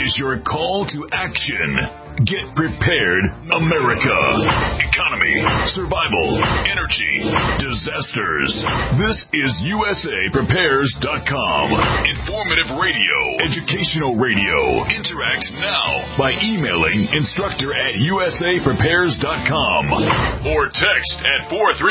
is your call to action. Get prepared, America. Economy, survival, energy, disasters. This is USAPrepares.com. Informative radio, educational radio. Interact now by emailing instructor@USAPrepares.com or text at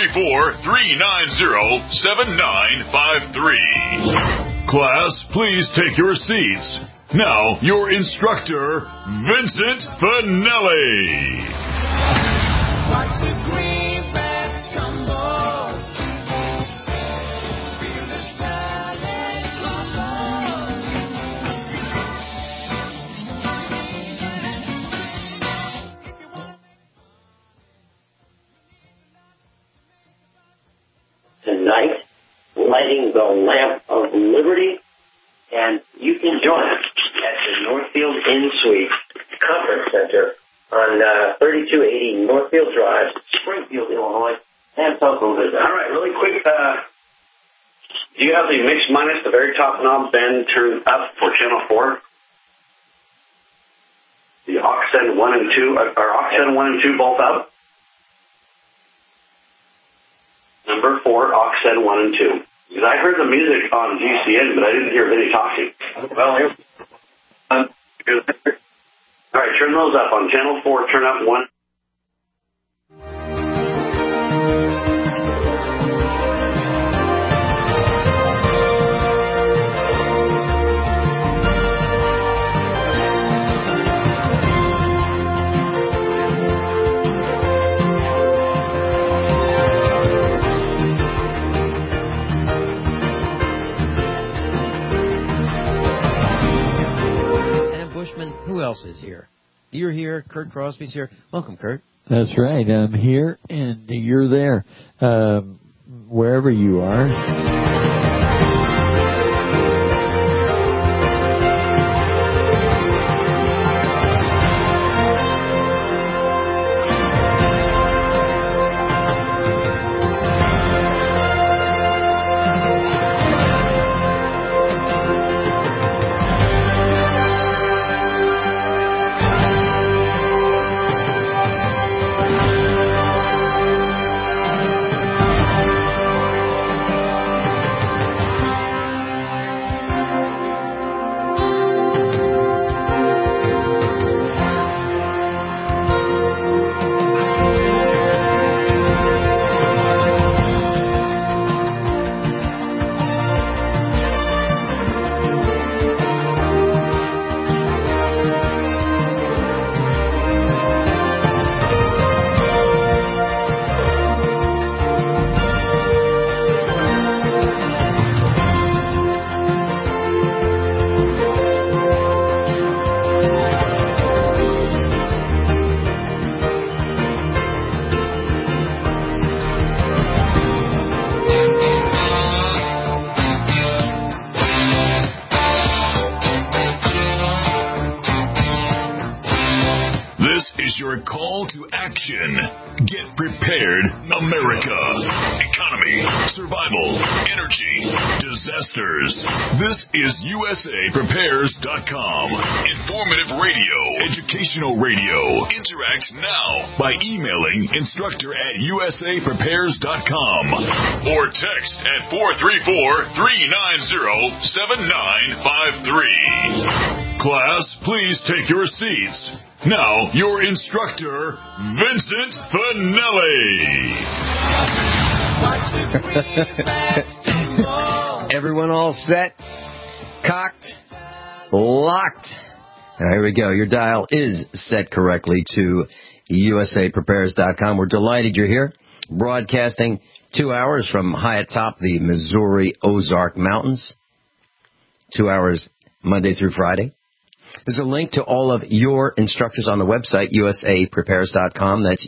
434-390-7953. Class, please take your seats. Now, your instructor, Vincent Finelli. Watch the greenbacks tumble. Feel this talent crumble. Tonight, lighting the lamp of liberty, and you can join us at the Northfield Inn Suite Conference Center on 3280 Northfield Drive, Springfield, Illinois, and Telephone visit. All right, really quick, do you have the mix minus, the very top knob bend turned up for channel 4? The aux send 1 and 2, are aux send 1 and 2 both up? Number 4, aux send 1 and 2. Because I heard the music on GCN, but I didn't hear any talking. Well, here. All right, turn those up. On channel 4, turn up 1. Who else is here? You're here. Kurt Crosby's here. Welcome, Kurt. That's right. I'm here, and you're there. Wherever you are. Your call to action. Get prepared, America. Economy, survival, energy, disasters. This is USAPrepares.com. Informative radio, educational radio. Interact now by emailing instructor@USAPrepares.com or text at 434-390-7953. Class, please take your seats. Now, your instructor, Vincent Finelli. Everyone all set? Cocked? Locked? Now, here we go. Your dial is set correctly to USAPrepares.com. We're delighted you're here. Broadcasting 2 hours from high atop the Missouri Ozark Mountains. 2 hours Monday through Friday. There's a link to all of your instructors on the website, USAPrepares.com. That's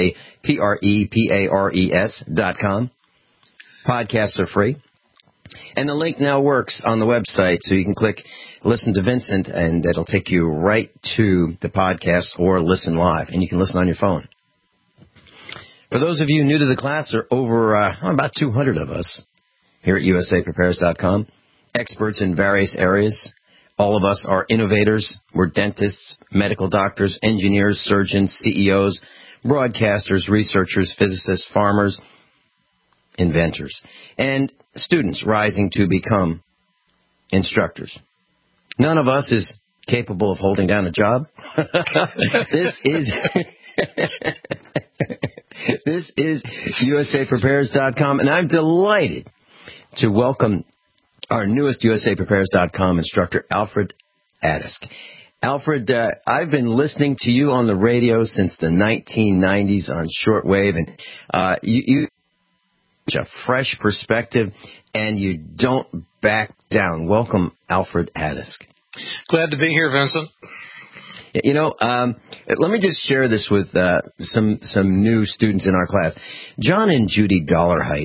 USAPrepares.com. Podcasts are free. And the link now works on the website, so you can click Listen to Vincent, and it'll take you right to the podcast or listen live. And you can listen on your phone. For those of you new to the class, there are over about 200 of us here at USAPrepares.com. Experts in various areas All of us are innovators. We're dentists, medical doctors, engineers, surgeons, CEOs, broadcasters, researchers, physicists, farmers, inventors, and students rising to become instructors. None of us is capable of holding down a job. This is USAPrepares.com, and I'm delighted to welcome our newest USAPrepares.com instructor, Alfred Adisk. Alfred, I've been listening to you on the radio since the 1990s on shortwave, and you have a fresh perspective, and you don't back down. Welcome, Alfred Adisk. Glad to be here, Vincent. You know, let me just share this with some new students in our class. John and Judy Dollarhite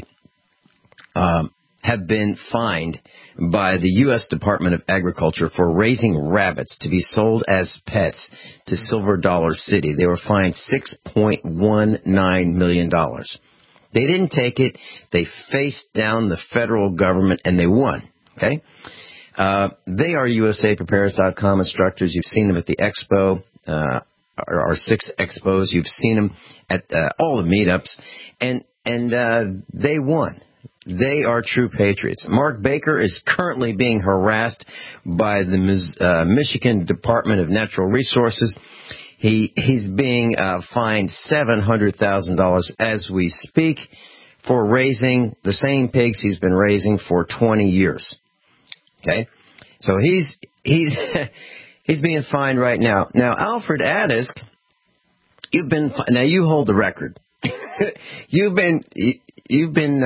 have been fined by the U.S. Department of Agriculture for raising rabbits to be sold as pets to Silver Dollar City. They were fined $6.19 million. They didn't take it. They faced down the federal government, and they won. Okay? They are USAPrepares.com instructors. You've seen them at the expo, our 6 expos. You've seen them at all the meetups, and they won. They are true patriots. Mark Baker is currently being harassed by the Michigan Department of Natural Resources. He's being fined $700,000 as we speak for raising the same pigs he's been raising for 20 years. Okay, so he's being fined right now. Now, Alfred Adisk, now you hold the record. you've been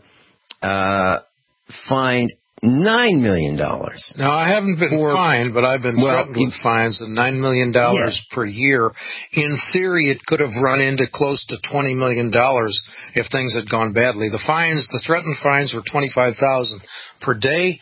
fined $9 million. No, I haven't been fined, but I've been threatened with fines of $9 million per year. In theory, it could have run into close to $20 million if things had gone badly. The threatened fines were $25,000 per day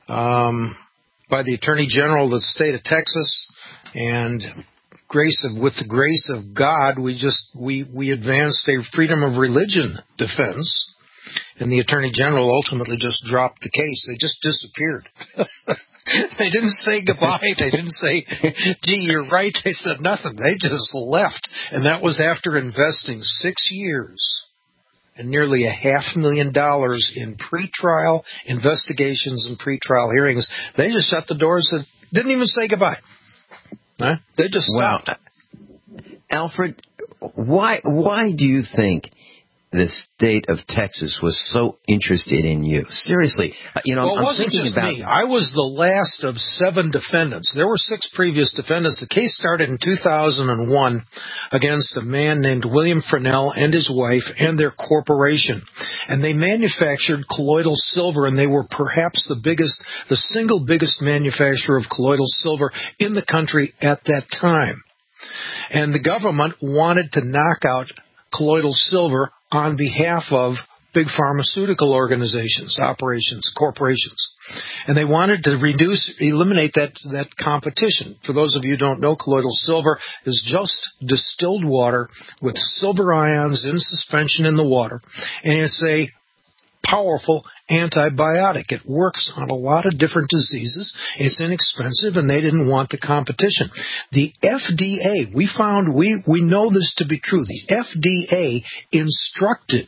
by the Attorney General of the state of Texas, and with the grace of God, we advanced a freedom of religion defense. And the Attorney General ultimately just dropped the case. They just disappeared. They didn't say goodbye. They didn't say, gee, you're right. They said nothing. They just left. And that was after investing 6 years and nearly $500,000 in pretrial investigations and pretrial hearings. They just shut the doors and didn't even say goodbye. Huh? They just stopped. Wow. Alfred, why do you think the state of Texas was so interested in you? Seriously, well, it wasn't just me. I was the last of 7 defendants. There were 6 previous defendants. The case started in 2001 against a man named William Fresnel and his wife and their corporation. And they manufactured colloidal silver, and they were perhaps the single biggest manufacturer of colloidal silver in the country at that time. And the government wanted to knock out colloidal silver on behalf of big pharmaceutical organizations, corporations. And they wanted to eliminate that competition. For those of you who don't know, colloidal silver is just distilled water with silver ions in suspension in the water. And it's a powerful antibiotic. It works on a lot of different diseases. It's inexpensive, and they didn't want the competition. The FDA, we know this to be true. The FDA instructed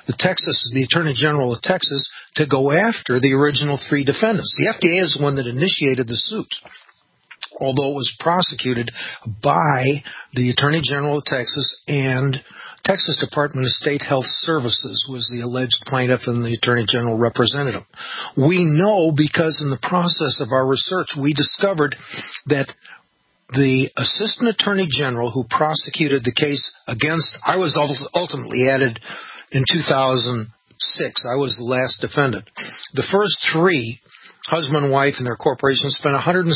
the Attorney General of Texas to go after the original 3 defendants. The FDA is the one that initiated the suit, although it was prosecuted by the Attorney General of Texas, and Texas Department of State Health Services was the alleged plaintiff, and the Attorney General represented him. We know because in the process of our research, we discovered that the Assistant Attorney General who prosecuted the case against, I was ultimately added in 2006. I was the last defendant. The first 3, husband and wife and their corporation, spent $160,000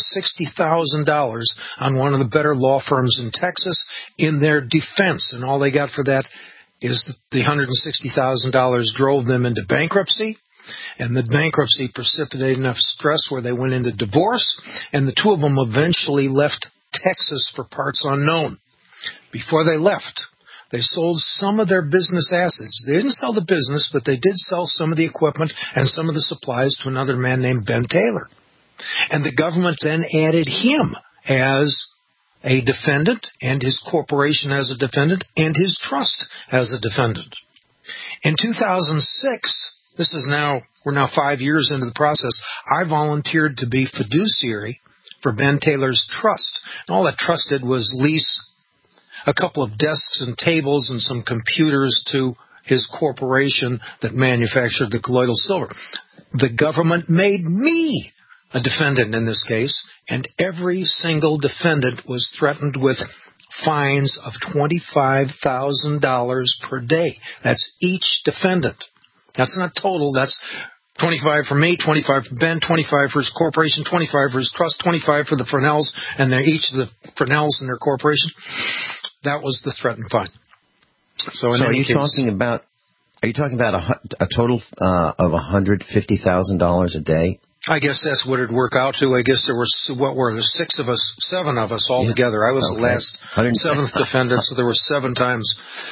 on one of the better law firms in Texas in their defense, and all they got for that is the $160,000 drove them into bankruptcy, and the bankruptcy precipitated enough stress where they went into divorce, and the 2 of them eventually left Texas for parts unknown. Before they left, they sold some of their business assets. They didn't sell the business, but they did sell some of the equipment and some of the supplies to another man named Ben Taylor. And the government then added him as a defendant, and his corporation as a defendant, and his trust as a defendant. In 2006, we're now 5 years into the process, I volunteered to be fiduciary for Ben Taylor's trust. And all that trust did was lease a couple of desks and tables and some computers to his corporation that manufactured the colloidal silver. The government made me a defendant in this case, and every single defendant was threatened with fines of $25,000 per day. That's each defendant. That's not total. That's 25 for me, 25 for Ben, 25 for his corporation, 25 for his trust, 25 for the Fresnels, and they're each of the Fresnels and their corporation. That was the threatened fine. So are you talking about a total of $150,000 a day? I guess that's what it'd work out to. I guess there were, seven of us all together. I was the last seventh defendant, so there were 7 times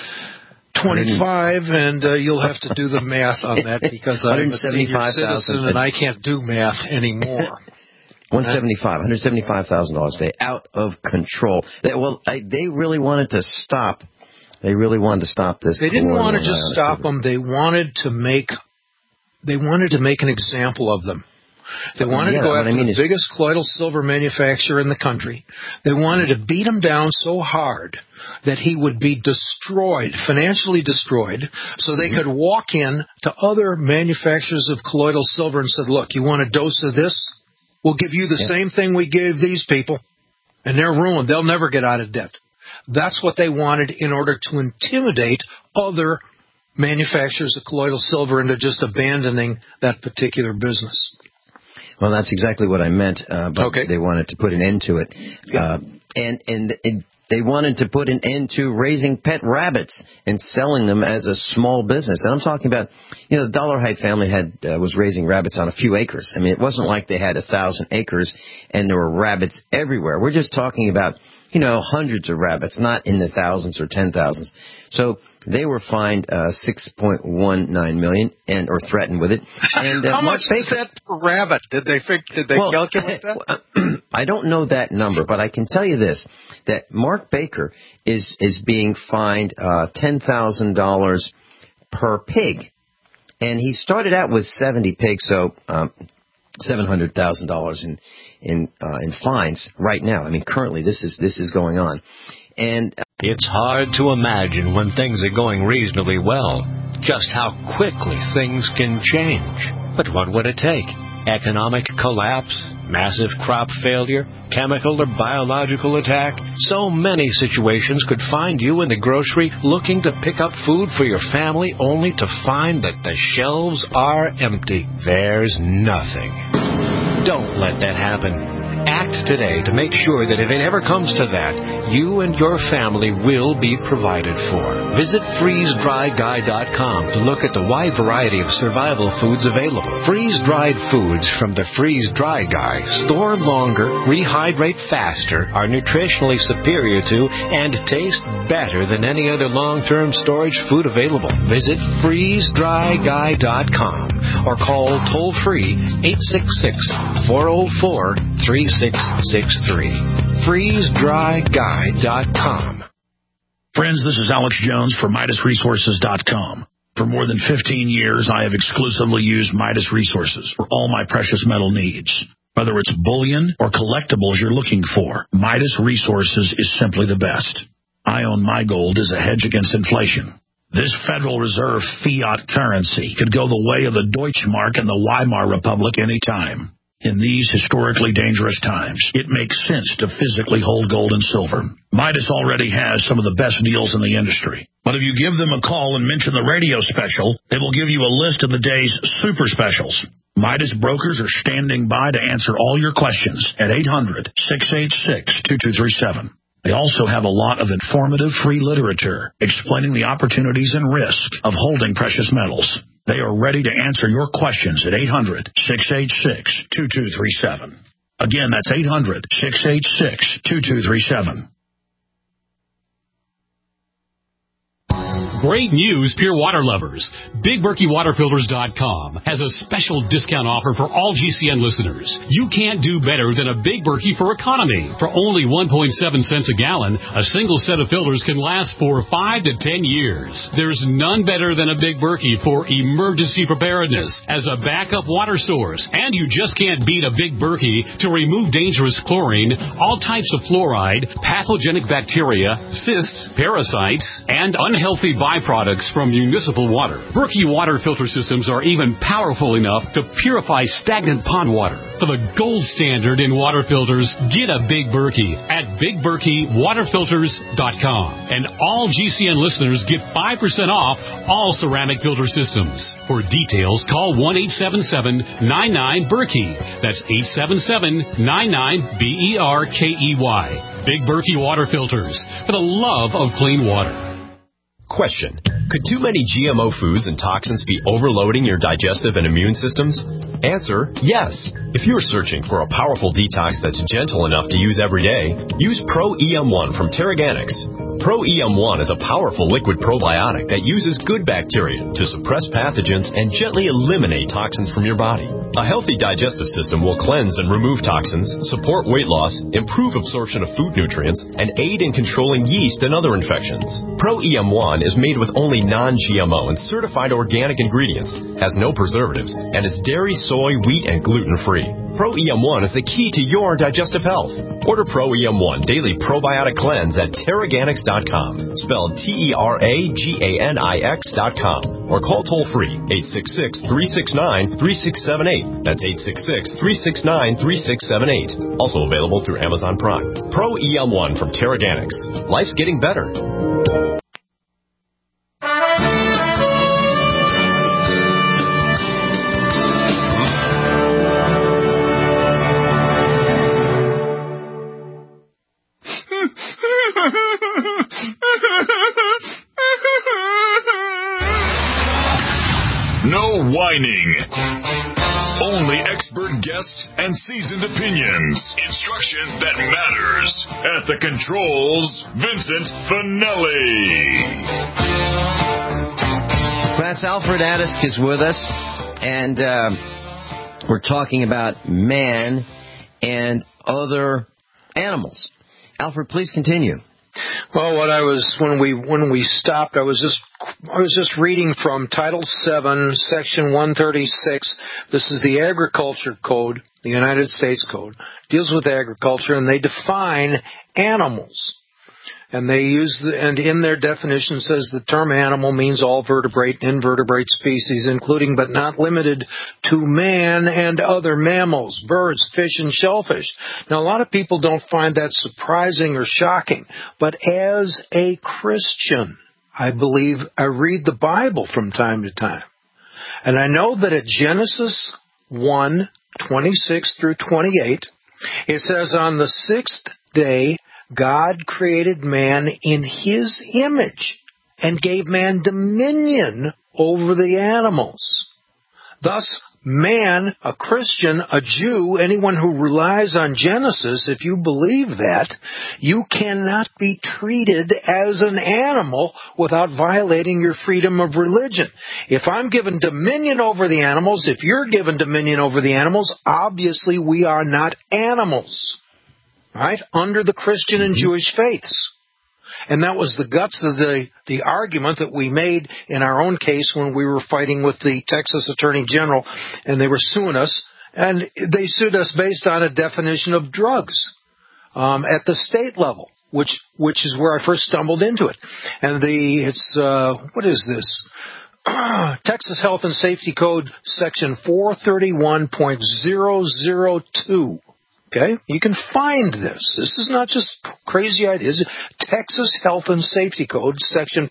25, and you'll have to do the math on that because I'm a senior citizen and I can't do math anymore. $175,000 a day, out of control. They really wanted to stop. They really wanted to stop this. They didn't want to just stop them. They wanted to make an example of them. They wanted to go after the biggest colloidal silver manufacturer in the country. They wanted to beat him down so hard that he would be destroyed, financially destroyed, so they could walk in to other manufacturers of colloidal silver and said, look, you want a dose of this? We'll give you the same thing we gave these people, and they're ruined. They'll never get out of debt. That's what they wanted in order to intimidate other manufacturers of colloidal silver into just abandoning that particular business. Well, that's exactly what I meant, but they wanted to put an end to it. And they wanted to put an end to raising pet rabbits and selling them as a small business. And I'm talking about, the Dollarhide family was raising rabbits on a few acres. I mean, it wasn't like they had 1,000 acres and there were rabbits everywhere. We're just talking about, hundreds of rabbits, not in the thousands or 10,000s. So they were fined $6.19 million or threatened with it. And how much is that per rabbit? Did they calculate that? I don't know that number, but I can tell you this: that Mark Baker is being fined $10,000 per pig, and he started out with 70 pigs, so $700,000 in fines right now. I mean, currently this is going on, and it's hard to imagine when things are going reasonably well just how quickly things can change. But what would it take? Economic collapse, massive crop failure, chemical or biological attack? So many situations could find you in the grocery looking to pick up food for your family only to find that the shelves are empty. There's nothing. Don't let that happen. Act today to make sure that if it ever comes to that, you and your family will be provided for. Visit freezedryguy.com to look at the wide variety of survival foods available. Freeze-dried foods from the Freeze Dry Guy store longer, rehydrate faster, are nutritionally superior to, and taste better than any other long-term storage food available. Visit freezedryguy.com or call toll-free 866-404-3663. FreezeDryGuy.com. Friends, this is Alex Jones for MidasResources.com. For more than 15 years, I have exclusively used Midas Resources for all my precious metal needs. Whether it's bullion or collectibles you're looking for, Midas Resources is simply the best. I own my gold as a hedge against inflation. This Federal Reserve fiat currency could go the way of the Deutschmark and the Weimar Republic any time. In these historically dangerous times, it makes sense to physically hold gold and silver. Midas already has some of the best deals in the industry. But if you give them a call and mention the radio special, they will give you a list of the day's super specials. Midas brokers are standing by to answer all your questions at 800-686-2237. They also have a lot of informative free literature explaining the opportunities and risk of holding precious metals. They are ready to answer your questions at 800-686-2237. Again, that's 800-686-2237. Great news, pure water lovers. BigBerkeyWaterFilters.com has a special discount offer for all GCN listeners. You can't do better than a Big Berkey for economy. For only 1.7 cents a gallon, a single set of filters can last for 5 to 10 years. There's none better than a Big Berkey for emergency preparedness as a backup water source. And you just can't beat a Big Berkey to remove dangerous chlorine, all types of fluoride, pathogenic bacteria, cysts, parasites, and unhealthy byproducts from municipal water. Berkey water filter systems are even powerful enough to purify stagnant pond water. For the gold standard in water filters, get a Big Berkey at BigBerkeyWaterFilters.com. And all GCN listeners get 5% off all ceramic filter systems. For details, call 1-877-99-BERKEY. That's 877-99-BERKEY. Big Berkey Water Filters, for the love of clean water. Question. Could too many GMO foods and toxins be overloading your digestive and immune systems? Answer, yes. If you're searching for a powerful detox that's gentle enough to use every day, use Pro-EM1 from Terraganics. Pro-EM1 is a powerful liquid probiotic that uses good bacteria to suppress pathogens and gently eliminate toxins from your body. A healthy digestive system will cleanse and remove toxins, support weight loss, improve absorption of food nutrients, and aid in controlling yeast and other infections. Pro-EM1 is made with only non-GMO and certified organic ingredients, has no preservatives, and is dairy, soy, wheat, and gluten-free. Pro-EM1 is the key to your digestive health. Order Pro-EM1 Daily Probiotic Cleanse at Terraganics.com, spelled Terraganix.com, or call toll-free 866-369-3678. That's 866-369-3678. Also available through Amazon Prime. Pro-EM1 from Terraganics. Life's getting better. No whining. Only expert guests and seasoned opinions. Instruction that matters. At the controls, Vincent Finelli. Class Alfred Adisk is with us, and we're talking about man and other animals. Alfred, please continue. Well, when we stopped, I was just reading from Title 7, Section 136. This is the Agriculture Code, the United States Code. Deals with agriculture, and they define animals. And they and in their definition says the term animal means all vertebrate and invertebrate species, including but not limited to man and other mammals, birds, fish, and shellfish. Now, a lot of people don't find that surprising or shocking, but as a Christian, I believe I read the Bible from time to time. And I know that at Genesis 1:26 through 28, it says, on the sixth day, God created man in his image and gave man dominion over the animals. Thus, man, a Christian, a Jew, anyone who relies on Genesis, if you believe that, you cannot be treated as an animal without violating your freedom of religion. If I'm given dominion over the animals, if you're given dominion over the animals, obviously we are not animals. Right? Under the Christian and Jewish faiths. And that was the guts of the argument that we made in our own case when we were fighting with the Texas Attorney General, and they were suing us, and they sued us based on a definition of drugs at the state level, which is where I first stumbled into it. And what is this? Texas Health and Safety Code, Section 431.002. Okay, you can find this. This is not just crazy ideas. Texas Health and Safety Code, Section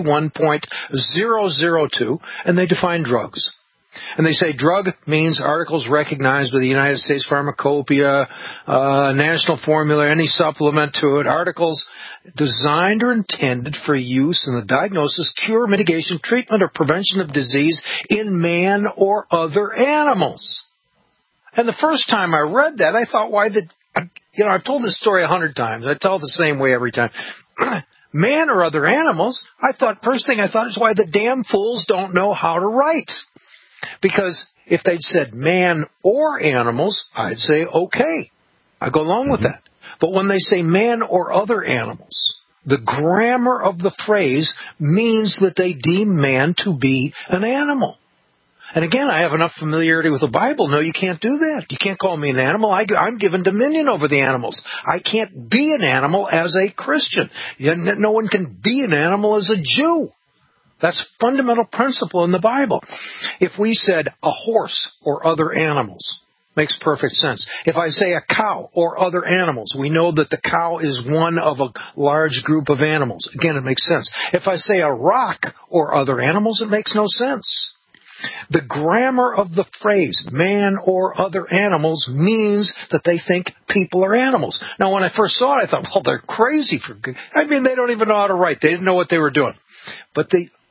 431.002, and they define drugs. And they say drug means articles recognized by the United States Pharmacopoeia, National Formula, any supplement to it, articles designed or intended for use in the diagnosis, cure, mitigation, treatment, or prevention of disease in man or other animals. And the first time I read that, I thought, I've told this story 100 times. I tell it the same way every time. man or other animals, first thing I thought is why the damn fools don't know how to write. Because if they'd said man or animals, I'd say, okay, I go along with that. But when they say man or other animals, the grammar of the phrase means that they deem man to be an animal. And again, I have enough familiarity with the Bible. No, you can't do that. You can't call me an animal. I'm given dominion over the animals. I can't be an animal as a Christian. No one can be an animal as a Jew. That's a fundamental principle in the Bible. If we said a horse or other animals, makes perfect sense. If I say a cow or other animals, we know that the cow is one of a large group of animals. Again, it makes sense. If I say a rock or other animals, it makes no sense. The grammar of the phrase man or other animals means that they think people are animals. Now, when I first saw it, I thought, well, they're crazy. They don't even know how to write. They didn't know what they were doing. But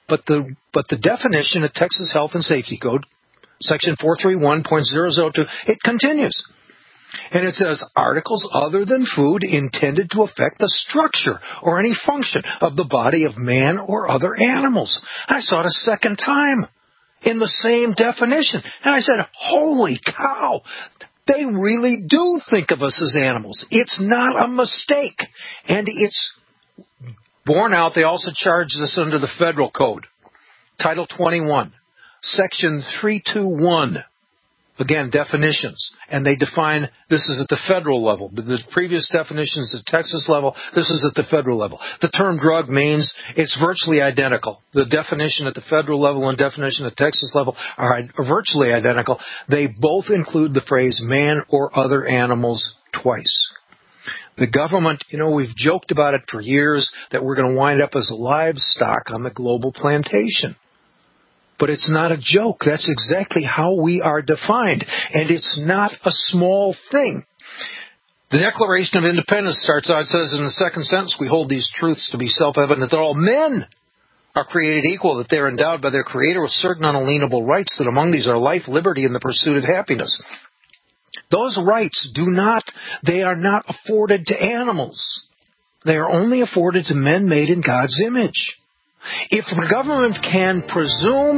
the definition of Texas Health and Safety Code, Section 431.002, it continues. And it says, articles other than food intended to affect the structure or any function of the body of man or other animals. I saw it a second time in the same definition. And I said, holy cow, they really do think of us as animals. It's not a mistake. And it's borne out. They also charge this under the federal code, Title 21, Section 321. Again, definitions. And they define, this is at the federal level. The previous definitions at Texas level, this is at the federal level. The term drug means it's virtually identical. The definition at the federal level and definition at Texas level are virtually identical. They both include the phrase man or other animals twice. The government, we've joked about it for years that we're going to wind up as livestock on the global plantation. But it's not a joke. That's exactly how we are defined. And it's not a small thing. The Declaration of Independence starts out, it says in the second sentence, we hold these truths to be self-evident that all men are created equal, that they are endowed by their Creator with certain unalienable rights, that among these are life, liberty, and the pursuit of happiness. Those rights they are not afforded to animals. They are only afforded to men made in God's image. If the government can presume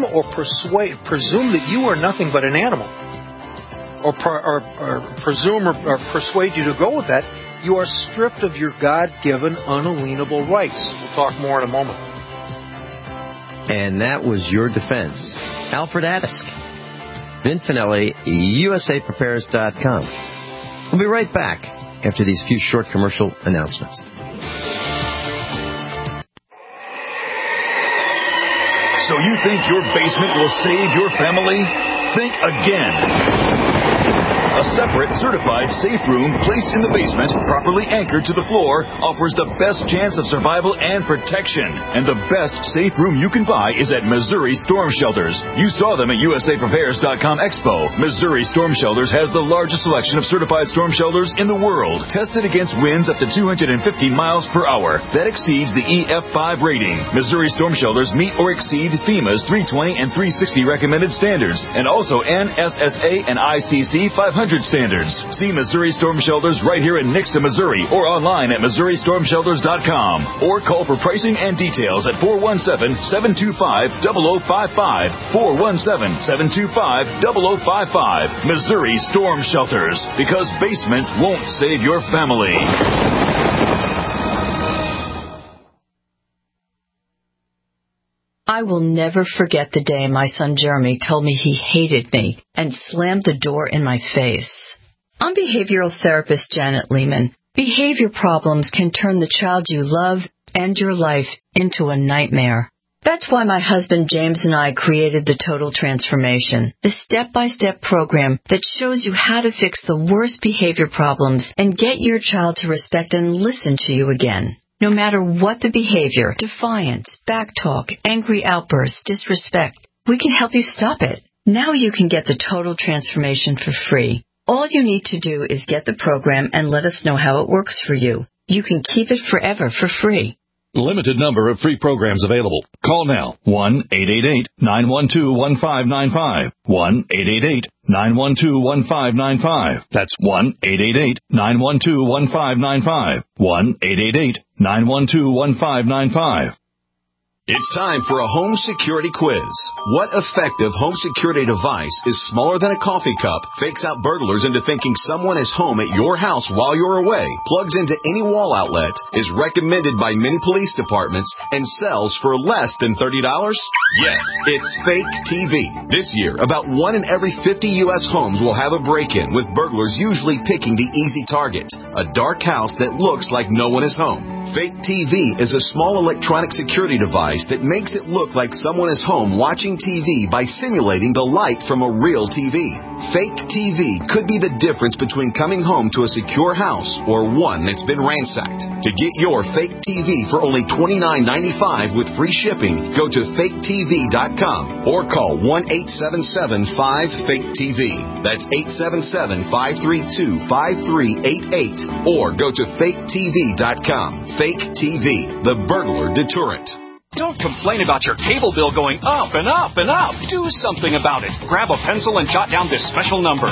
that you are nothing but an animal, or presume or persuade you to go with that, you are stripped of your God-given unalienable rights. We'll talk more in a moment. And that was your defense. Alfred Adisk. Vin Finelli, USAPrepares.com. We'll be right back after these few short commercial announcements. So you think your basement will save your family? Think again. A separate, certified safe room placed in the basement, properly anchored to the floor, offers the best chance of survival and protection. And the best safe room you can buy is at Missouri Storm Shelters. You saw them at USAPrepares.com Expo. Missouri Storm Shelters has the largest selection of certified storm shelters in the world, tested against winds up to 250 miles per hour. That exceeds the EF5 rating. Missouri Storm Shelters meet or exceed FEMA's 320 and 360 recommended standards, and also NSSA and ICC 500 standards. See Missouri Storm Shelters right here in Nixa, Missouri, or online at MissouriStormShelters.com. Or call for pricing and details at 417-725-0055. 417-725-0055. Missouri Storm Shelters. Because basements won't save your family. I will never forget the day my son Jeremy told me he hated me and slammed the door in my face. I'm behavioral therapist Janet Lehman. Behavior problems can turn the child you love and your life into a nightmare. That's why my husband James and I created the Total Transformation, the step-by-step program that shows you how to fix the worst behavior problems and get your child to respect and listen to you again. No matter what the behavior, defiance, backtalk, angry outbursts, disrespect, we can help you stop it. Now you can get the Total Transformation for free. All you need to do is get the program and let us know how it works for you. You can keep it forever for free. Limited number of free programs available. Call now. 1-888-912-1595. 1-888-912-1595. That's 1-888-912-1595. 1-888-912-1595. 912-1595. It's time for a home security quiz. What effective home security device is smaller than a coffee cup, fakes out burglars into thinking someone is home at your house while you're away, plugs into any wall outlet, is recommended by many police departments, and sells for less than $30? Yes, it's Fake TV. This year, about 1 in every 50 U.S. homes will have a break-in, with burglars usually picking the easy target, a dark house that looks like no one is home. Fake TV is a small electronic security device that makes it look like someone is home watching TV by simulating the light from a real TV. Fake TV could be the difference between coming home to a secure house or one that's been ransacked. To get your Fake TV for only $29.95 with free shipping, go to faketv.com or call 1-877-5-FAKE-TV. That's 877-532-5388 or go to faketv.com. Fake TV, the burglar deterrent. Don't complain about your cable bill going up and up and up. Do something about it. Grab a pencil and jot down this special number,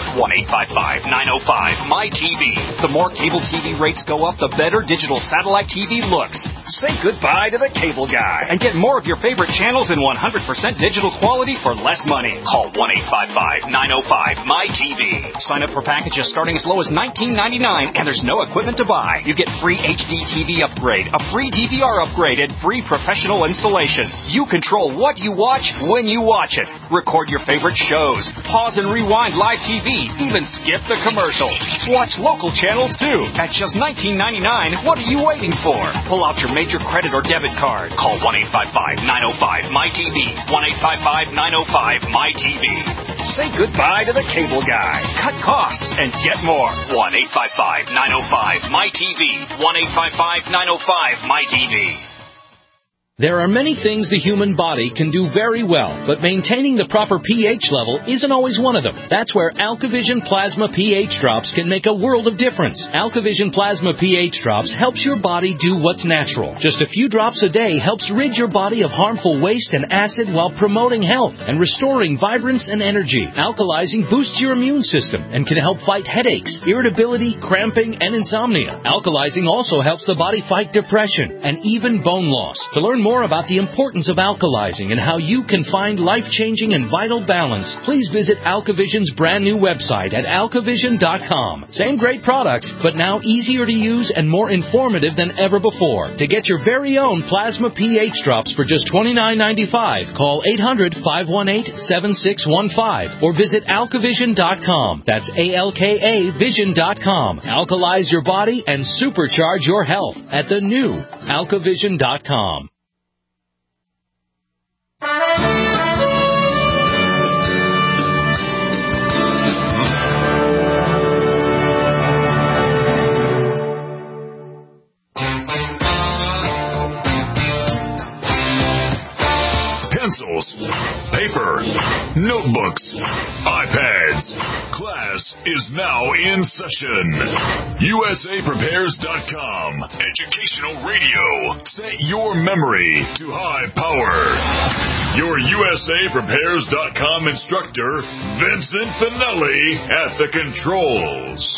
1-855-905-MY-TV. The more cable TV rates go up, the better digital satellite TV looks. Say goodbye to the cable guy and get more of your favorite channels in 100% digital quality for less money. Call 1-855-905-MY-TV. Sign up for packages starting as low as $19.99, and there's no equipment to buy. You get free HD TV upgrade, a free DVR upgrade, and free professional installation. You control what you watch when you watch it. Record your favorite shows. Pause and rewind live TV. Even skip the commercials. Watch local channels too. At just $19.99, what are you waiting for? Pull out your major credit or debit card. Call 1-855-905-MY-TV. 1-855-905-MY-TV. Say goodbye to the cable guy. Cut costs and get more. 1-855-905-MY-TV. 1-855-905-MY-TV. There are many things the human body can do very well, but maintaining the proper pH level isn't always one of them. That's where AlkaVision Plasma pH Drops can make a world of difference. AlkaVision Plasma pH Drops helps your body do what's natural. Just a few drops a day helps rid your body of harmful waste and acid while promoting health and restoring vibrance and energy. Alkalizing boosts your immune system and can help fight headaches, irritability, cramping, and insomnia. Alkalizing also helps the body fight depression and even bone loss. To learn more about the importance of alkalizing and how you can find life-changing and vital balance, please visit AlkaVision's brand new website at alkavision.com. Same great products, but now easier to use and more informative than ever before. To get your very own Plasma pH Drops for just $29.95, call 800-518-7615 or visit alkavision.com. That's ALKA Vision.com. Alkalize your body and supercharge your health at the new alkavision.com. Pencils, paper, notebooks, iPads. Class is now in session. USAPrepares.com. Educational radio. Set your memory to high power. Your USAPrepares.com instructor, Vincent Finelli, at the controls.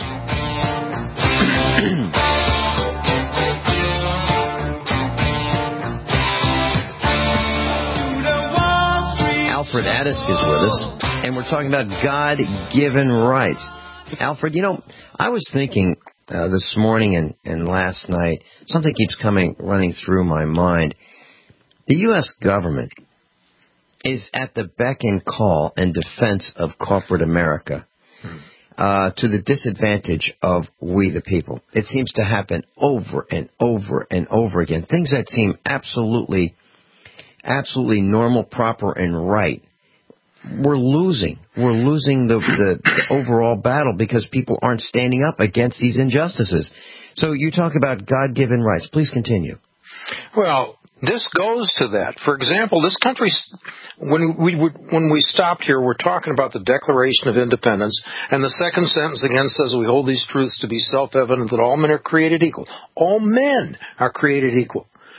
Alfred Adisk is with us, and we're talking about God-given rights. Alfred, I was thinking this morning and last night, something keeps running through my mind. The U.S. government is at the beck and call and defense of corporate America to the disadvantage of we the people. It seems to happen over and over and over again. Things that seem absolutely normal, proper, and right. We're losing the overall battle because people aren't standing up against these injustices. So you talk about God-given rights. Please continue. Well, this goes to that. For example, this country, when we stopped here, we're talking about the Declaration of Independence, and the second sentence again says we hold these truths to be self-evident that all men are created equal. All men are created equal.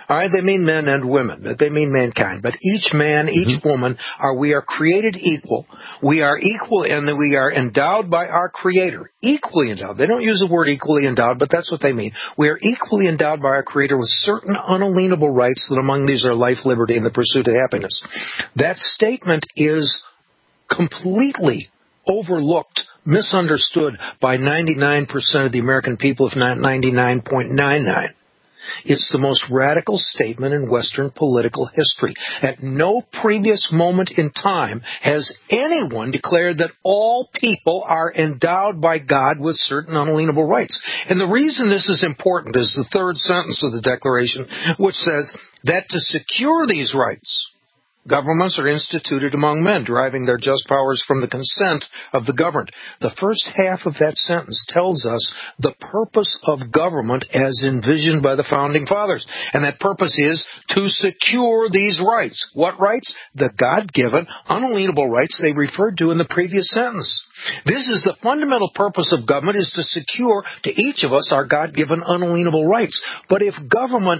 All right, they mean men and women. They mean mankind. But each man, each woman, we are created equal. We are equal and we are endowed by our Creator. Equally endowed. They don't use the word equally endowed, but that's what they mean. We are equally endowed by our Creator with certain unalienable rights, that among these are life, liberty, and the pursuit of happiness. That statement is completely overlooked, misunderstood by 99% of the American people, if not 99.99. It's the most radical statement in Western political history. At no previous moment in time has anyone declared that all people are endowed by God with certain unalienable rights. And the reason this is important is the third sentence of the Declaration, which says that to secure these rights, governments are instituted among men, deriving their just powers from the consent of the governed. The first half of that sentence tells us the purpose of government as envisioned by the Founding Fathers. And that purpose is to secure these rights. What rights? The God-given, unalienable rights they referred to in the previous sentence. This is the fundamental purpose of government, is to secure to each of us our God-given, unalienable rights. But if government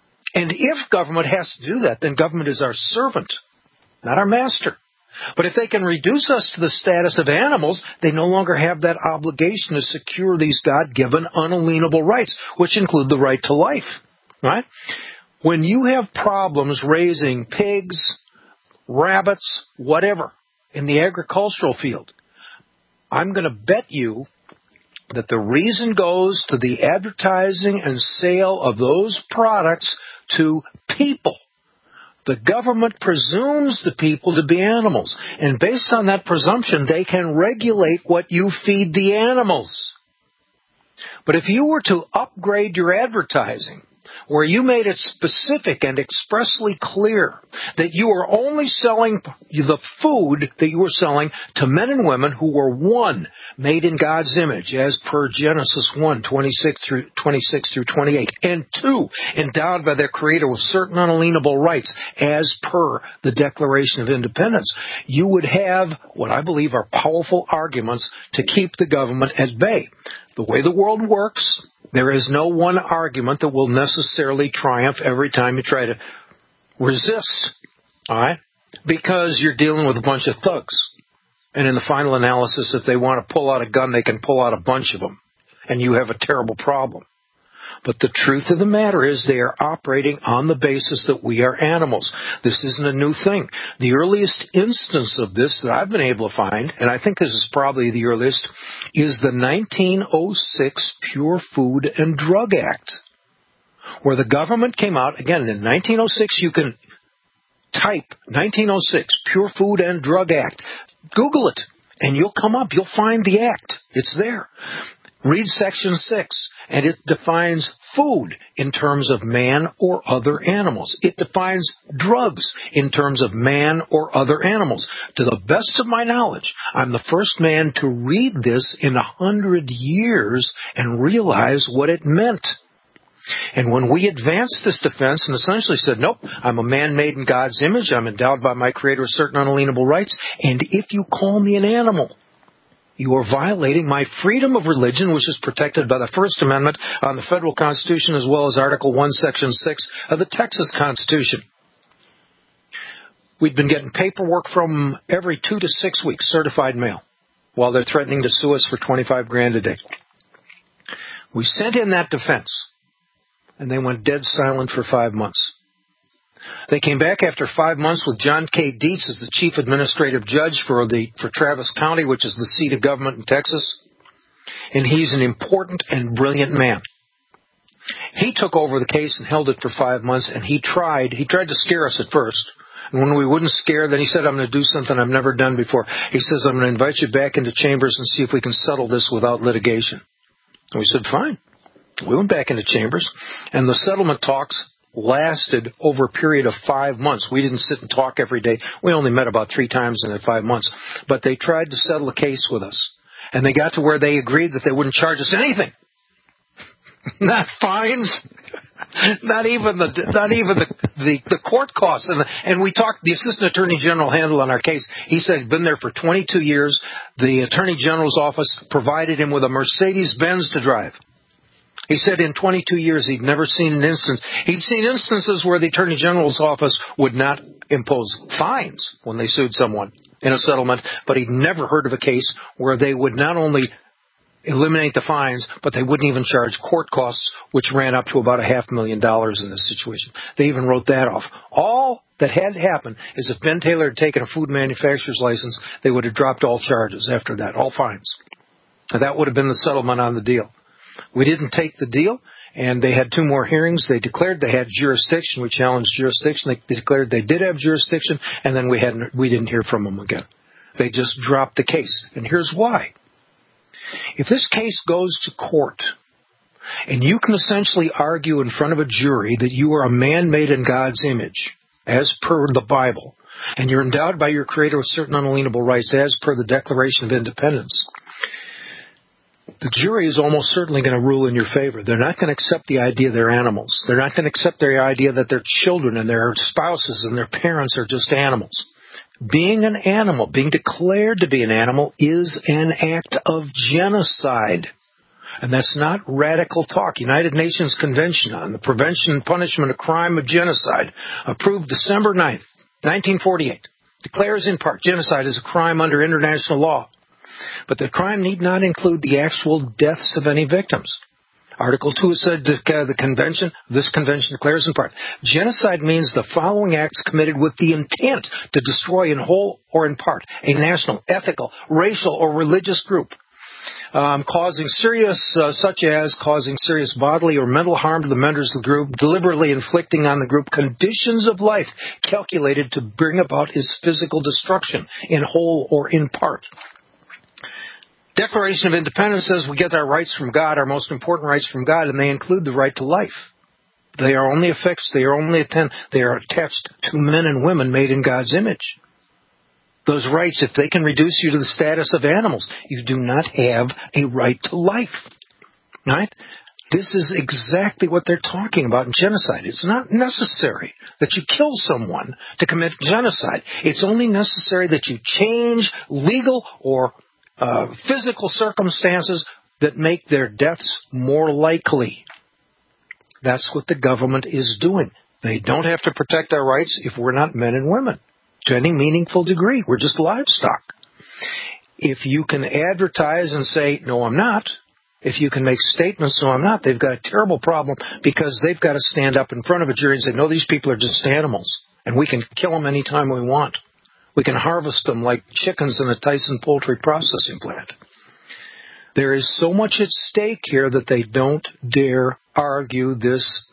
has to do that, then government is our servant, not our master. But if they can reduce us to the status of animals, they no longer have that obligation to secure these God-given, unalienable rights, which include the right to life. Right? When you have problems raising pigs, rabbits, whatever, in the agricultural field, I'm going to bet you that the reason goes to the advertising and sale of those products to people. The government presumes the people to be animals, and based on that presumption, they can regulate what you feed the animals. But if you were to upgrade your advertising, where you made it specific and expressly clear that you are only selling the food that you were selling to men and women who were, one, made in God's image, as per Genesis 1, 26 through 28, and two, endowed by their Creator with certain unalienable rights, as per the Declaration of Independence, you would have what I believe are powerful arguments to keep the government at bay. The way the world works, there is no one argument that will necessarily triumph every time you try to resist, all right? Because you're dealing with a bunch of thugs. And in the final analysis, if they want to pull out a gun, they can pull out a bunch of them. And you have a terrible problem. But the truth of the matter is they are operating on the basis that we are animals. This isn't a new thing. The earliest instance of this that I've been able to find, and I think this is probably the earliest, is the 1906 Pure Food and Drug Act, where the government came out, again, in 1906, you can type 1906 Pure Food and Drug Act. Google it, and you'll come up. You'll find the act. It's there. Read Section 6, and it defines food in terms of man or other animals. It defines drugs in terms of man or other animals. To the best of my knowledge, I'm the first man to read this in 100 years and realize what it meant. And when we advanced this defense and essentially said, nope, I'm a man made in God's image, I'm endowed by my Creator with certain unalienable rights, and if you call me an animal, you are violating my freedom of religion, which is protected by the First Amendment on the Federal Constitution, as well as Article 1, Section 6 of the Texas Constitution. We'd been getting paperwork from them every 2 to 6 weeks, certified mail, while they're threatening to sue us for $25,000 a day. We sent in that defense, and they went dead silent for 5 months. They came back after 5 months with John K. Dietz as the chief administrative judge for Travis County, which is the seat of government in Texas. And he's an important and brilliant man. He took over the case and held it for 5 months, and he tried to scare us at first. And when we wouldn't scare, then he said, I'm going to do something I've never done before. He says, I'm going to invite you back into chambers and see if we can settle this without litigation. And we said, fine. We went back into chambers, and the settlement talks lasted over a period of 5 months. We didn't sit and talk every day. We only met about 3 times in that 5 months. But they tried to settle a case with us. And they got to where they agreed that they wouldn't charge us anything. Not fines. Not even the court costs. And we talked, the Assistant Attorney General handled on our case. He said he'd been there for 22 years. The Attorney General's office provided him with a Mercedes-Benz to drive. He said in 22 years he'd never seen an instance. He'd seen instances where the Attorney General's office would not impose fines when they sued someone in a settlement, but he'd never heard of a case where they would not only eliminate the fines, but they wouldn't even charge court costs, which ran up to about $500,000 in this situation. They even wrote that off. All that had to happen is if Ben Taylor had taken a food manufacturer's license, they would have dropped all charges after that, all fines. And that would have been the settlement on the deal. We didn't take the deal, and they had 2 more hearings. They declared they had jurisdiction. We challenged jurisdiction. They declared they did have jurisdiction, and then we didn't hear from them again. They just dropped the case. And here's why. If this case goes to court, and you can essentially argue in front of a jury that you are a man made in God's image, as per the Bible, and you're endowed by your Creator with certain unalienable rights, as per the Declaration of Independence, the jury is almost certainly going to rule in your favor. They're not going to accept the idea they're animals. They're not going to accept the idea that their children and their spouses and their parents are just animals. Being an animal, being declared to be an animal, is an act of genocide. And that's not radical talk. United Nations Convention on the Prevention and Punishment of Crime of Genocide, approved December 9th, 1948, declares in part genocide is a crime under international law. But the crime need not include the actual deaths of any victims. Article 2 said this convention declares in part, genocide means the following acts committed with the intent to destroy in whole or in part a national, ethical, racial, or religious group, such as causing serious bodily or mental harm to the members of the group, deliberately inflicting on the group conditions of life calculated to bring about its physical destruction in whole or in part. Declaration of Independence says we get our rights from God, our most important rights from God, and they include the right to life. They are only attached to men and women made in God's image. Those rights, if they can reduce you to the status of animals, you do not have a right to life. Right? This is exactly what they're talking about in genocide. It's not necessary that you kill someone to commit genocide. It's only necessary that you change legal or physical circumstances that make their deaths more likely. That's what the government is doing. They don't have to protect our rights if we're not men and women to any meaningful degree. We're just livestock. If you can advertise and say, no, I'm not, if you can make statements, no, I'm not, they've got a terrible problem because they've got to stand up in front of a jury and say, no, these people are just animals, and we can kill them anytime we want. We can harvest them like chickens in a Tyson poultry processing plant. There is so much at stake here that they don't dare argue this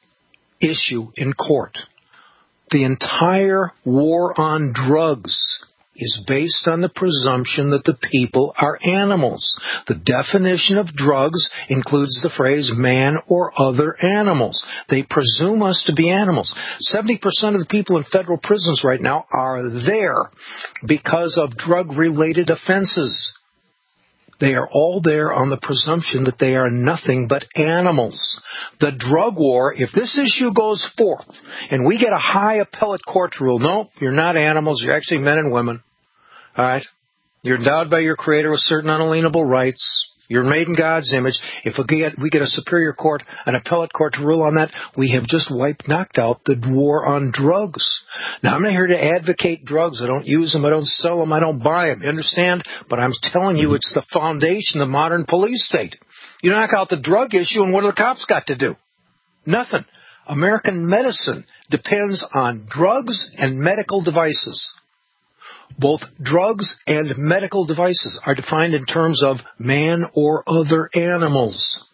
issue in court. The entire war on drugs is based on the presumption that the people are animals. The definition of drugs includes the phrase man or other animals. They presume us to be animals. 70% of the people in federal prisons right now are there because of drug-related offenses. They are all there on the presumption that they are nothing but animals. The drug war, if this issue goes forth and we get a high appellate court rule, no, you're not animals, you're actually men and women. All right? You're endowed by your Creator with certain unalienable rights. You're made in God's image. If we get a superior court, an appellate court to rule on that, we have just knocked out the war on drugs. Now, I'm not here to advocate drugs. I don't use them. I don't sell them. I don't buy them. You understand? But I'm telling you, it's the foundation of the modern police state. You knock out the drug issue, and what do the cops got to do? Nothing. American medicine depends on drugs and medical devices. Both drugs and medical devices are defined in terms of man or other animals.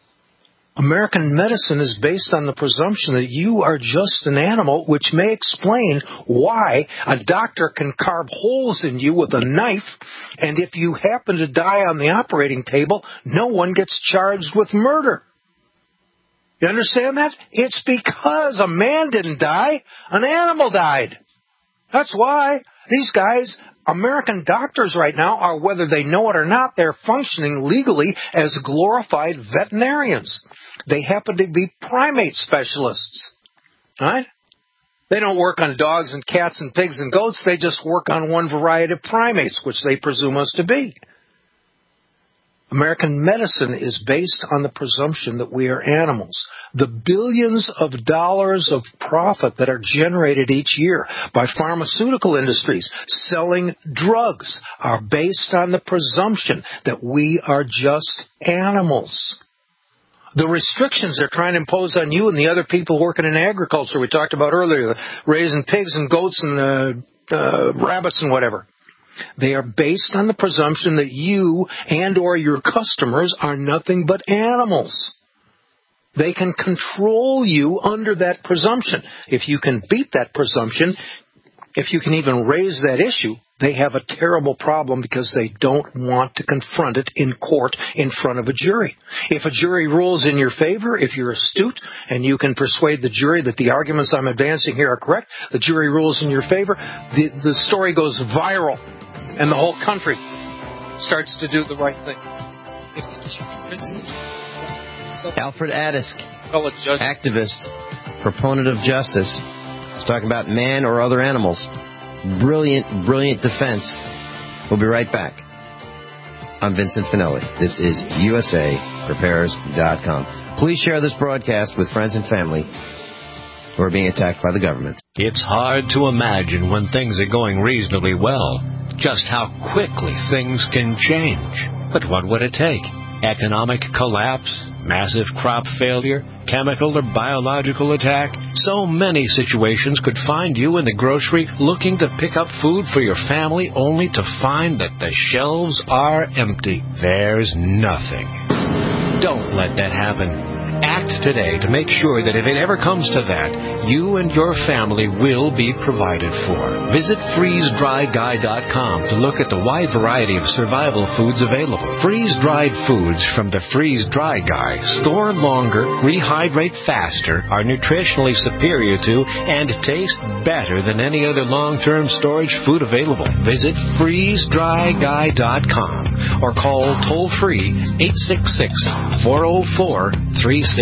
American medicine is based on the presumption that you are just an animal, which may explain why a doctor can carve holes in you with a knife, and if you happen to die on the operating table, no one gets charged with murder. You understand that? It's because a man didn't die, an animal died. That's why these guys, American doctors right now, are, whether they know it or not, they're functioning legally as glorified veterinarians. They happen to be primate specialists. Right? They don't work on dogs and cats and pigs and goats. They just work on one variety of primates, which they presume us to be. American medicine is based on the presumption that we are animals. The billions of dollars of profit that are generated each year by pharmaceutical industries selling drugs are based on the presumption that we are just animals. The restrictions they're trying to impose on you and the other people working in agriculture we talked about earlier, raising pigs and goats and rabbits and whatever, they are based on the presumption that you and or your customers are nothing but animals. They can control you under that presumption. If you can beat that presumption, if you can even raise that issue, they have a terrible problem because they don't want to confront it in court in front of a jury. If a jury rules in your favor, if you're astute and you can persuade the jury that the arguments I'm advancing here are correct, the jury rules in your favor, the story goes viral and the whole country starts to do the right thing. Alfred Adisk, activist, proponent of justice, is talking about man or other animals. Brilliant, brilliant defense. We'll be right back. I'm Vincent Finelli. This is USAPrepares.com. Please share this broadcast with friends and family who are being attacked by the government. It's hard to imagine when things are going reasonably well just how quickly things can change. But what would it take? Economic collapse? Massive crop failure? Chemical or biological attack? So many situations could find you in the grocery looking to pick up food for your family only to find that the shelves are empty. There's nothing. Don't let that happen. Act today to make sure that if it ever comes to that, you and your family will be provided for. Visit freezedryguy.com to look at the wide variety of survival foods available. Freeze-dried foods from the Freeze Dry Guy store longer, rehydrate faster, are nutritionally superior to, and taste better than any other long-term storage food available. Visit freezedryguy.com or call toll-free 866-404-3663.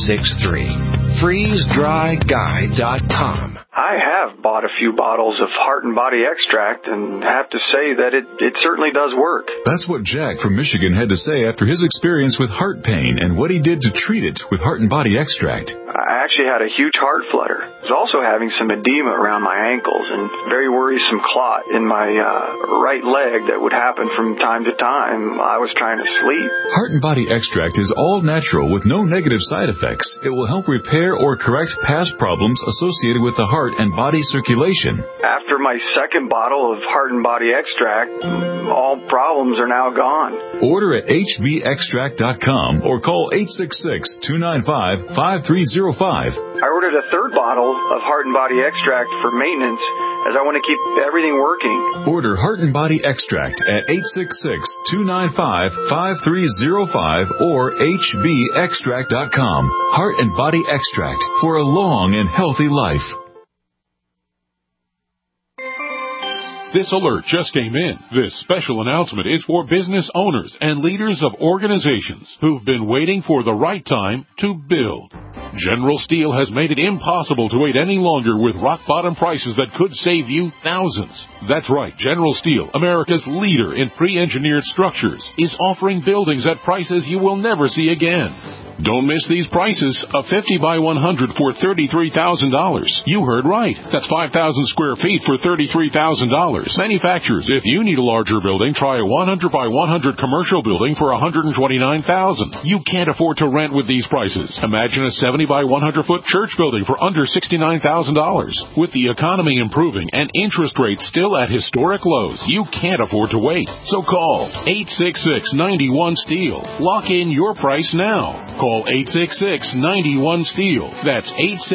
FreezeDryGuy.com. I have bought a few bottles of Heart and Body Extract and have to say that it certainly does work. That's what Jack from Michigan had to say after his experience with heart pain and what he did to treat it with Heart and Body Extract. I actually had a huge heart flutter. I was also having some edema around my ankles and very worrisome clot in my right leg that would happen from time to time. I was trying to sleep. Heart and Body Extract is all natural with no negative side effects. It will help repair or correct past problems associated with the heart and body circulation. After my second bottle of Heart and Body Extract, all problems are now gone. Order at hbextract.com or call 866-295-5305. I ordered a third bottle of Heart and Body Extract for maintenance as I want to keep everything working. Order Heart and Body Extract at 866-295-5305 or hbextract.com. Heart and Body Extract for a long and healthy life. This alert just came in. This special announcement is for business owners and leaders of organizations who've been waiting for the right time to build. General Steel has made it impossible to wait any longer with rock-bottom prices that could save you thousands. That's right, General Steel, America's leader in pre-engineered structures, is offering buildings at prices you will never see again. Don't miss these prices. A 50 by 100 for $33,000. You heard right. That's 5,000 square feet for $33,000. Manufacturers, if you need a larger building, try a 100 by 100 commercial building for $129,000. You can't afford to rent with these prices. Imagine a 70 by 100 foot church building for under $69,000. With the economy improving and interest rates still at historic lows, you can't afford to wait. So call 866-91-STEEL. Lock in your price now. Call 866-91-STEEL. That's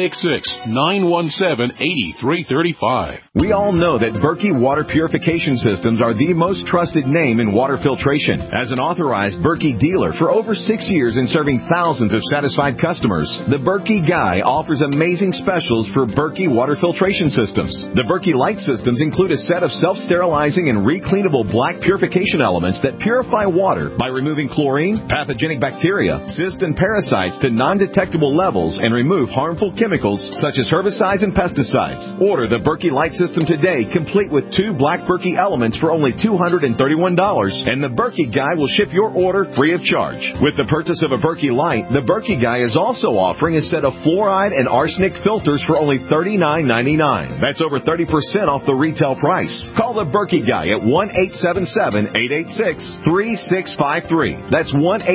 866-917-8335. We all know that Berkey Water Purification Systems are the most trusted name in water filtration. As an authorized Berkey dealer for over 6 years and serving thousands of satisfied customers, the The Berkey Guy offers amazing specials for Berkey water filtration systems. The Berkey Light systems include a set of self-sterilizing and recleanable black purification elements that purify water by removing chlorine, pathogenic bacteria, cysts, and parasites to non-detectable levels and remove harmful chemicals such as herbicides and pesticides. Order the Berkey Light system today, complete with 2 black Berkey elements for only $231, and the Berkey Guy will ship your order free of charge. With the purchase of a Berkey Light, the Berkey Guy is also offering a set of fluoride and arsenic filters for only $39.99. That's over 30% off the retail price. Call the Berkey Guy at 1-877-886-3653. That's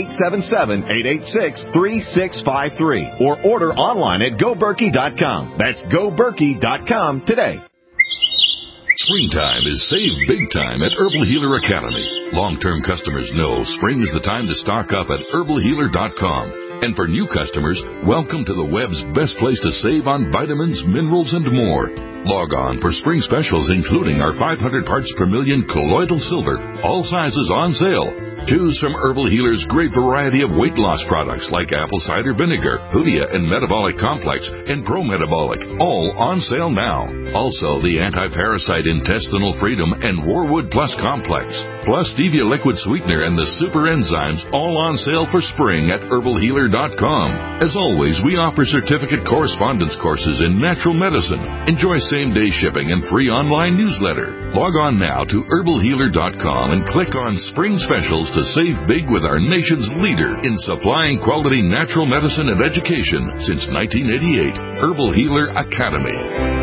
1-877-886-3653. Or order online at GoBerkey.com. That's GoBerkey.com today. Springtime is save big time at Herbal Healer Academy. Long-term customers know spring is the time to stock up at herbalhealer.com. And for new customers, welcome to the web's best place to save on vitamins, minerals, and more. Log on for spring specials, including our 500 parts per million colloidal silver, all sizes on sale. Choose from Herbal Healer's great variety of weight loss products like apple cider vinegar, Hoodia and Metabolic Complex, and Pro Metabolic, all on sale now. Also, the Anti-Parasite Intestinal Freedom and Warwood Plus Complex, plus Stevia Liquid Sweetener and the Super Enzymes, all on sale for spring at herbalhealer.com. As always, we offer certificate correspondence courses in natural medicine. Enjoy same-day shipping and free online newsletter. Log on now to herbalhealer.com and click on Spring Specials to save big with our nation's leader in supplying quality natural medicine and education since 1988, Herbal Healer Academy.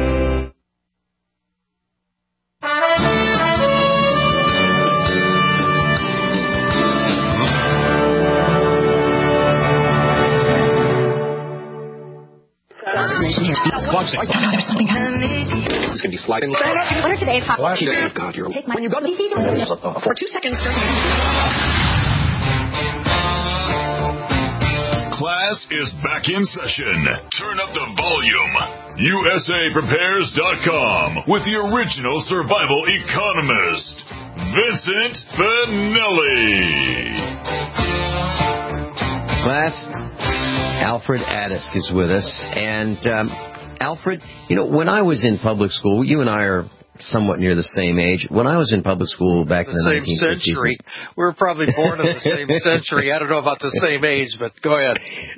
There's something happening. It's going to be sliding. What are today's hot? Oh, God, you're... Take my... When you go to these for 2 seconds. Class is back in session. Turn up the volume. USAPrepares.com with the original survival economist, Vincent Finelli. Class, Alfred Addisk is with us. And, Alfred, you know, when I was in public school, you and I are somewhat near the same age. When I was in public school back in the 1950s... same century. We were probably born in the same century. I don't know about the same age, but go ahead.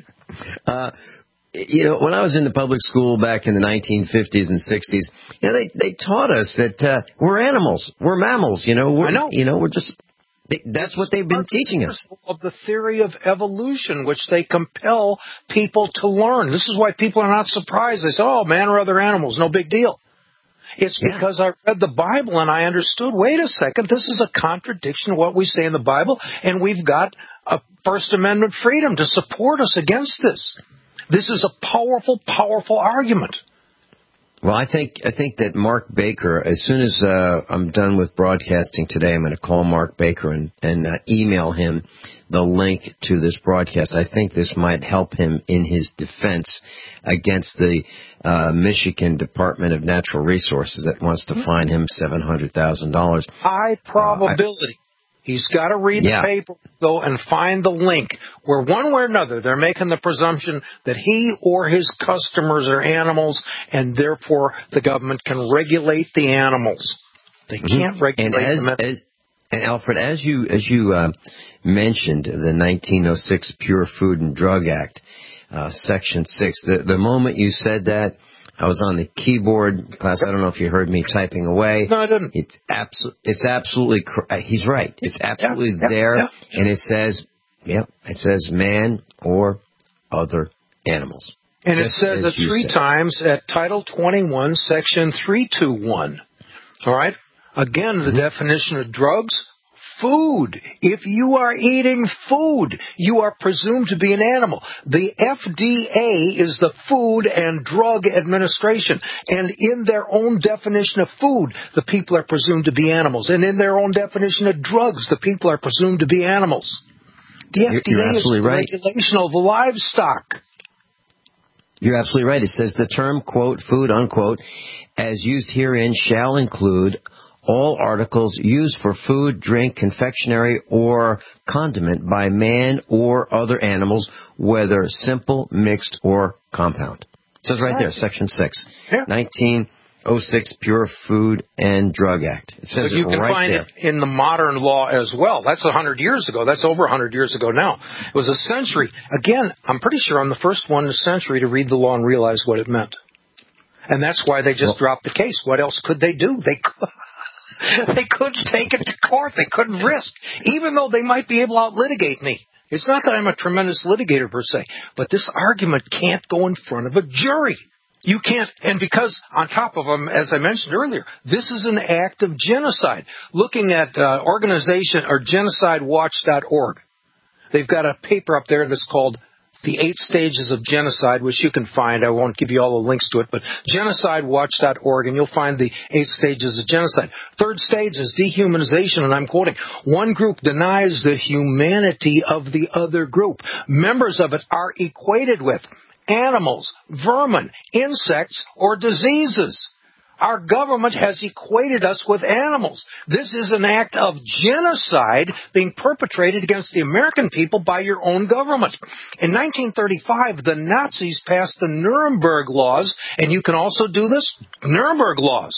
You know, when I was in the public school back in the 1950s and 60s, you know, they taught us that we're animals. We're mammals, you know. I know. You know, we're just... That's what they've been teaching us. Of the theory of evolution, which they compel people to learn. This is why people are not surprised. They say, oh, man or other animals, no big deal. It's because I read the Bible and I understood, wait a second, this is a contradiction to what we say in the Bible, and we've got a First Amendment freedom to support us against this. This is a powerful, powerful argument. Well, I think that Mark Baker, as soon as I'm done with broadcasting today, I'm going to call Mark Baker and email him the link to this broadcast. I think this might help him in his defense against the Michigan Department of Natural Resources that wants to fine him $700,000. High probability. He's got to read the paper, though, and find the link where one way or another they're making the presumption that he or his customers are animals, and therefore the government can regulate the animals. They can't regulate them. And Alfred, as you mentioned, the 1906 Pure Food and Drug Act, Section 6, the moment you said that, I was on the keyboard, class. I don't know if you heard me typing away. No, I didn't. It's absolutely. He's right. It's absolutely there, and it says, it says man or other animals. And it says it 3 times at Title 21, Section 321. All right. Again, the definition of drugs. Food. If you are eating food, you are presumed to be an animal. The FDA is the Food and Drug Administration, and in their own definition of food, the people are presumed to be animals, and in their own definition of drugs, the people are presumed to be animals. The FDA is the regulation of livestock. You're absolutely right. It says the term, quote, food, unquote, as used herein shall include all articles used for food, drink, confectionery, or condiment by man or other animals, whether simple, mixed, or compound. It says right there, Section 6, 1906 Pure Food and Drug Act. It says but you it can right find there. it in the modern law as well. That's 100 years ago. That's over 100 years ago now. It was a century. Again, I'm pretty sure I'm the first one in a century to read the law and realize what it meant. And that's why they just dropped the case. What else could they do? They couldn't take it to court. They couldn't risk, even though they might be able to out-litigate me. It's not that I'm a tremendous litigator per se, but this argument can't go in front of a jury. You can't, and because on top of them, as I mentioned earlier, this is an act of genocide. Looking at organization or genocidewatch.org, they've got a paper up there that's called The 8 Stages of Genocide, which you can find. I won't give you all the links to it, but genocidewatch.org, and you'll find the 8 stages of genocide. Third stage is dehumanization, and I'm quoting, one group denies the humanity of the other group. Members of it are equated with animals, vermin, insects, or diseases. Our government has equated us with animals. This is an act of genocide being perpetrated against the American people by your own government. In 1935, the Nazis passed the Nuremberg laws, and you can also do this, Nuremberg laws.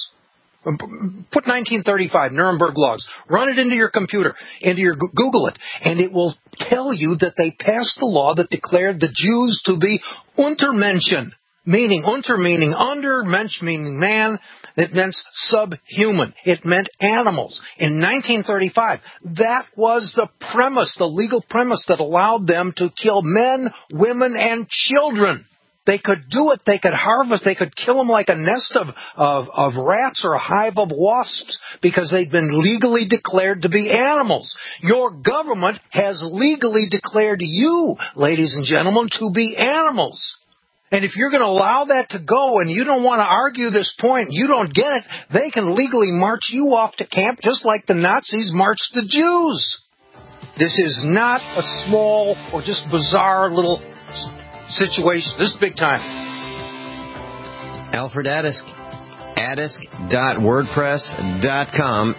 Put 1935, Nuremberg laws. Run it into your computer, Google it, and it will tell you that they passed the law that declared the Jews to be Untermenschen, meaning under, Mensch meaning man. It meant subhuman. It meant animals. In 1935, that was the premise, the legal premise that allowed them to kill men, women, and children. They could do it. They could harvest. They could kill them like a nest of rats or a hive of wasps because they'd been legally declared to be animals. Your government has legally declared you, ladies and gentlemen, to be animals. And if you're going to allow that to go and you don't want to argue this point, you don't get it, they can legally march you off to camp just like the Nazis marched the Jews. This is not a small or just bizarre little situation. This is big time. Alfred Adask. Adask.wordpress.com.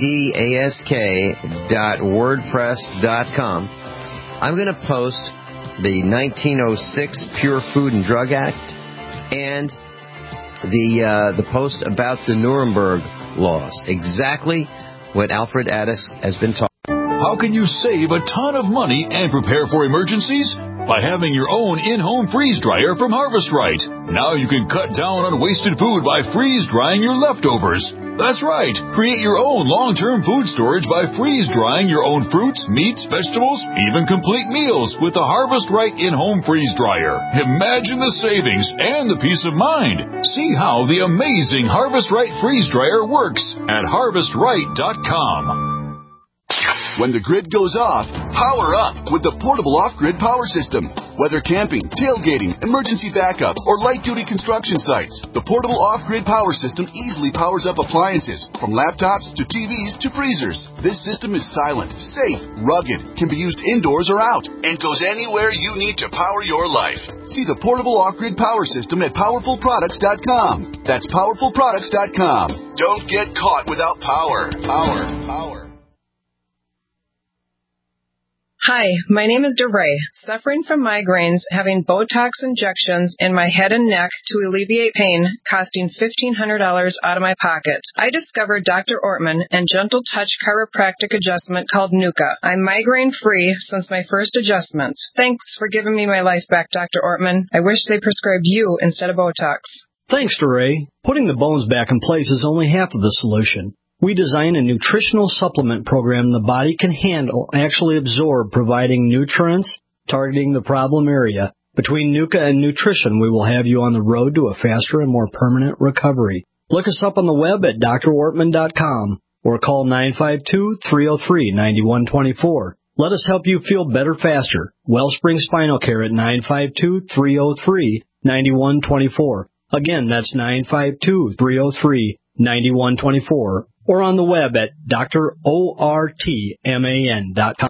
Adask.wordpress.com. I'm going to post the 1906 Pure Food and Drug Act and the post about the Nuremberg laws. Exactly what Alfred Adask has been talking. How can you save a ton of money and prepare for emergencies? By having your own in-home freeze dryer from Harvest Right. Now you can cut down on wasted food by freeze drying your leftovers. That's right. Create your own long-term food storage by freeze drying your own fruits, meats, vegetables, even complete meals with the Harvest Right in-home freeze dryer. Imagine the savings and the peace of mind. See how the amazing Harvest Right freeze dryer works at harvestright.com. When the grid goes off, power up with the portable off-grid power system. Whether camping, tailgating, emergency backup, or light-duty construction sites, the portable off-grid power system easily powers up appliances, from laptops to TVs to freezers. This system is silent, safe, rugged, can be used indoors or out, and goes anywhere you need to power your life. See the portable off-grid power system at PowerfulProducts.com. That's PowerfulProducts.com. Don't get caught without power. Power. Hi, my name is DeRay, suffering from migraines, having Botox injections in my head and neck to alleviate pain, costing $1,500 out of my pocket. I discovered Dr. Ortman and Gentle Touch chiropractic adjustment called NUCA. I'm migraine-free since my first adjustment. Thanks for giving me my life back, Dr. Ortman. I wish they prescribed you instead of Botox. Thanks, DeRay. Putting the bones back in place is only half of the solution. We design a nutritional supplement program the body can handle, actually absorb, providing nutrients, targeting the problem area. Between NUCA and nutrition, we will have you on the road to a faster and more permanent recovery. Look us up on the web at drortman.com or call 952-303-9124. Let us help you feel better faster. Wellspring Spinal Care at 952-303-9124. Again, that's 952-303-9124. Or on the web at drortman.com.